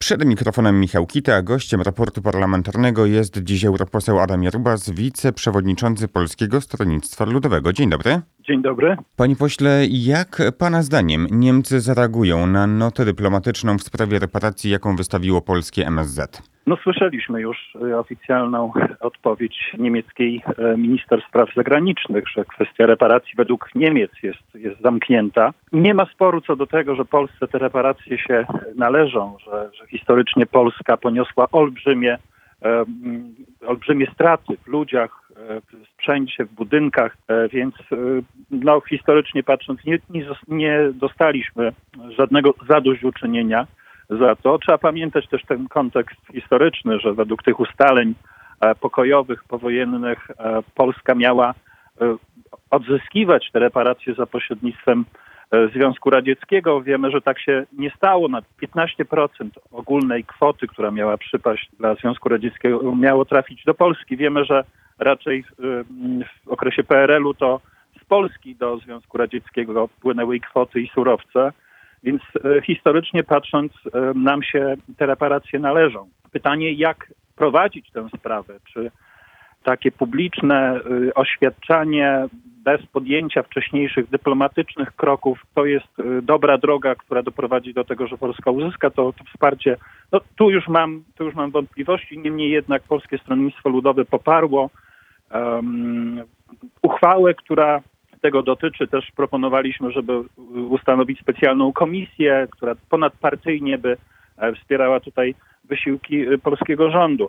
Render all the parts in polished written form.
Przed mikrofonem Michał Kita, a gościem raportu parlamentarnego jest dziś europoseł Adam Jarubas, wiceprzewodniczący Polskiego Stronnictwa Ludowego. Dzień dobry. Dzień dobry. Panie pośle, jak pana zdaniem Niemcy zareagują na notę dyplomatyczną w sprawie reparacji, jaką wystawiło polskie MSZ? Słyszeliśmy już oficjalną odpowiedź niemieckiej minister spraw zagranicznych, że kwestia reparacji według Niemiec jest zamknięta. Nie ma sporu co do tego, że Polsce te reparacje się należą, że historycznie Polska poniosła olbrzymie straty w ludziach, w sprzęcie, w budynkach, więc historycznie patrząc nie dostaliśmy żadnego zadośćuczynienia za to. Trzeba pamiętać też ten kontekst historyczny, że według tych ustaleń pokojowych, powojennych Polska miała odzyskiwać te reparacje za pośrednictwem Związku Radzieckiego. Wiemy, że tak się nie stało. Na 15% ogólnej kwoty, która miała przypaść dla Związku Radzieckiego, miało trafić do Polski. Wiemy, że raczej w okresie PRL-u to z Polski do Związku Radzieckiego płynęły i kwoty, i surowce. Więc historycznie patrząc, nam się te reparacje należą. Pytanie, jak prowadzić tę sprawę? Czy takie publiczne oświadczanie bez podjęcia wcześniejszych dyplomatycznych kroków to jest dobra droga, która doprowadzi do tego, że Polska uzyska to wsparcie? Tu już mam wątpliwości. Niemniej jednak Polskie Stronnictwo Ludowe poparło uchwałę, która tego dotyczy. Też proponowaliśmy, żeby ustanowić specjalną komisję, która ponadpartyjnie by wspierała tutaj wysiłki polskiego rządu.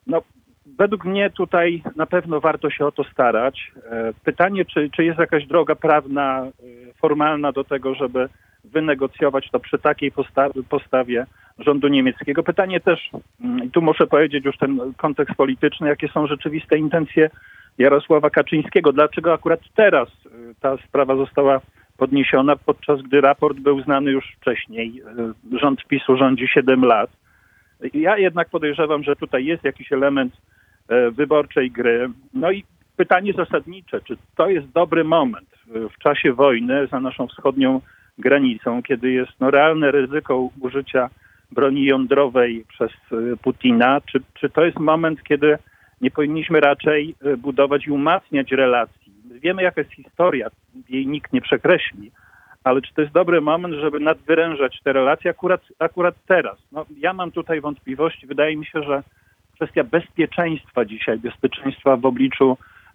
Według mnie tutaj na pewno warto się o to starać. Pytanie, czy jest jakaś droga prawna, formalna do tego, żeby wynegocjować to przy takiej postawie rządu niemieckiego. Pytanie też, i tu muszę powiedzieć już ten kontekst polityczny, jakie są rzeczywiste intencje Jarosława Kaczyńskiego. Dlaczego akurat teraz ta sprawa została podniesiona, podczas gdy raport był znany już wcześniej. Rząd PiS-u rządzi 7 lat. Ja jednak podejrzewam, że tutaj jest jakiś element wyborczej gry. I pytanie zasadnicze, czy to jest dobry moment w czasie wojny za naszą wschodnią granicą, kiedy jest realne ryzyko użycia broni jądrowej przez Putina, czy to jest moment, kiedy nie powinniśmy raczej budować i umacniać relacji. Wiemy, jaka jest historia, jej nikt nie przekreśli, ale czy to jest dobry moment, żeby nadwyrężać te relacje akurat teraz? Ja mam tutaj wątpliwości. Wydaje mi się, że kwestia bezpieczeństwa dzisiaj, bezpieczeństwa w obliczu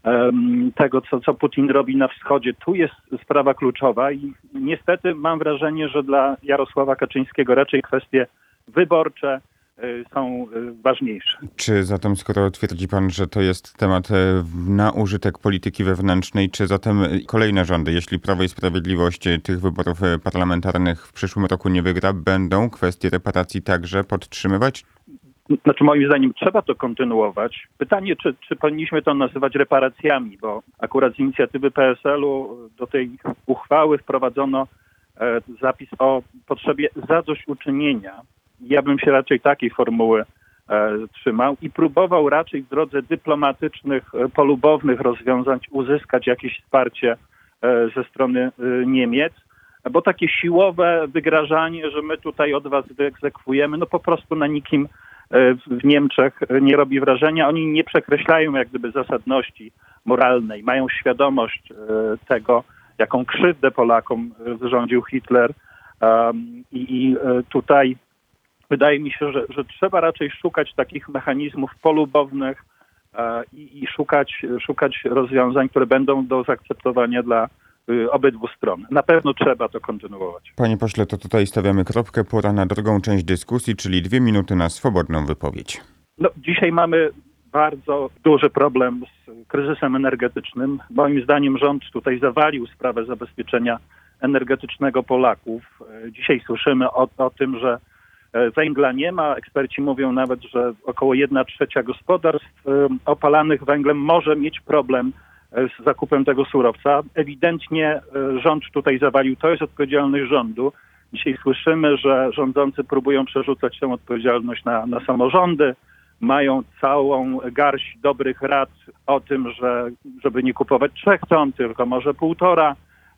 tego, co Putin robi na wschodzie, tu jest sprawa kluczowa i niestety mam wrażenie, że dla Jarosława Kaczyńskiego raczej kwestie wyborcze są ważniejsze. Czy zatem, skoro twierdzi pan, że to jest temat na użytek polityki wewnętrznej, czy zatem kolejne rządy, jeśli Prawo i Sprawiedliwość tych wyborów parlamentarnych w przyszłym roku nie wygra, będą kwestie reparacji także podtrzymywać? Moim zdaniem trzeba to kontynuować. Pytanie, czy powinniśmy to nazywać reparacjami, bo akurat z inicjatywy PSL-u do tej uchwały wprowadzono zapis o potrzebie zadośćuczynienia. Ja bym się raczej takiej formuły trzymał i próbował raczej w drodze dyplomatycznych, polubownych rozwiązań uzyskać jakieś wsparcie ze strony Niemiec, bo takie siłowe wygrażanie, że my tutaj od was wyegzekwujemy, po prostu na nikim w Niemczech nie robi wrażenia. Oni nie przekreślają jak gdyby zasadności moralnej, mają świadomość tego, jaką krzywdę Polakom wyrządził Hitler i tutaj wydaje mi się, że trzeba raczej szukać takich mechanizmów polubownych i szukać rozwiązań, które będą do zaakceptowania dla obydwu stron. Na pewno trzeba to kontynuować. Panie pośle, to tutaj stawiamy kropkę. Pora na drugą część dyskusji, czyli 2 minuty na swobodną wypowiedź. Dzisiaj mamy bardzo duży problem z kryzysem energetycznym. Moim zdaniem rząd tutaj zawalił sprawę zabezpieczenia energetycznego Polaków. Dzisiaj słyszymy o tym, że węgla nie ma. Eksperci mówią nawet, że około 1/3 gospodarstw opalanych węglem może mieć problem z zakupem tego surowca. Ewidentnie rząd tutaj zawalił. To jest odpowiedzialność rządu. Dzisiaj słyszymy, że rządzący próbują przerzucać tę odpowiedzialność na samorządy. Mają całą garść dobrych rad o tym, żeby nie kupować 3 ton, tylko może 1,5.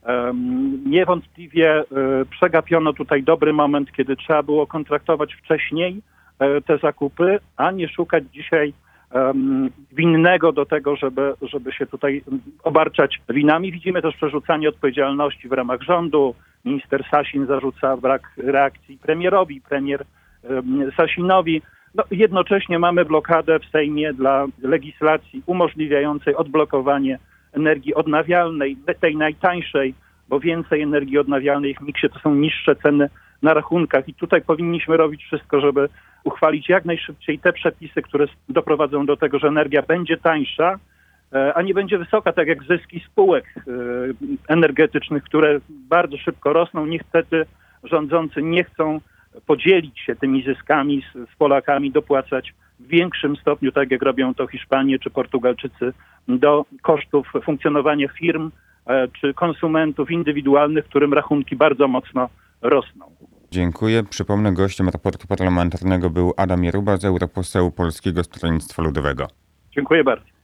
Niewątpliwie przegapiono tutaj dobry moment, kiedy trzeba było kontraktować wcześniej te zakupy, a nie szukać dzisiaj winnego do tego, żeby się tutaj obarczać winami. Widzimy też przerzucanie odpowiedzialności w ramach rządu. Minister Sasin zarzuca brak reakcji premierowi, premier Sasinowi. No, jednocześnie mamy blokadę w Sejmie dla legislacji umożliwiającej odblokowanie energii odnawialnej, tej najtańszej, bo więcej energii odnawialnej w miksie to są niższe ceny na rachunkach i tutaj powinniśmy robić wszystko, żeby uchwalić jak najszybciej te przepisy, które doprowadzą do tego, że energia będzie tańsza, a nie będzie wysoka, tak jak zyski spółek energetycznych, które bardzo szybko rosną. Niestety rządzący nie chcą podzielić się tymi zyskami z Polakami, dopłacać w większym stopniu, tak jak robią to Hiszpanie czy Portugalczycy, do kosztów funkcjonowania firm czy konsumentów indywidualnych, którym rachunki bardzo mocno rosną. Dziękuję. Przypomnę, gościem raportu parlamentarnego był Adam Jaruba, europoseł Polskiego Stronnictwa Ludowego. Dziękuję bardzo.